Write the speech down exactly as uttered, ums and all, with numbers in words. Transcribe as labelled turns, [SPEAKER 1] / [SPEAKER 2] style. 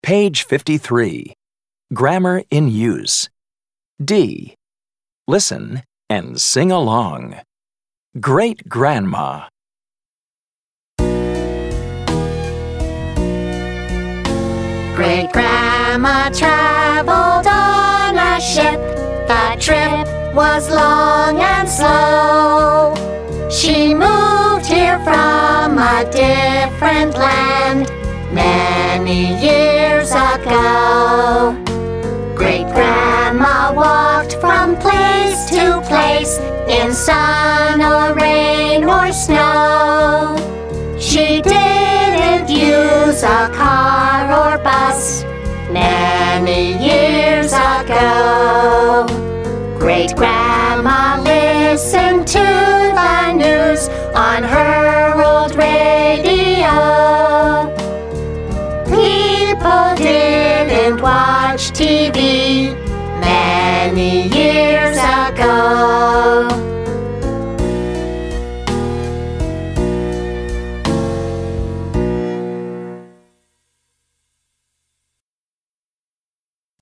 [SPEAKER 1] Page fifty-three. Grammar in use. D. Listen and sing along. Great-grandma.
[SPEAKER 2] Great-grandma traveled on a ship. The trip was long and slow. She moved here from a different land many years ago. Great-grandma walked from place to place in sun or rain or snow. She didn't use a car or bus many years ago. Great-grandma listened to the news on her old radio. People didn't watch T V many years ago.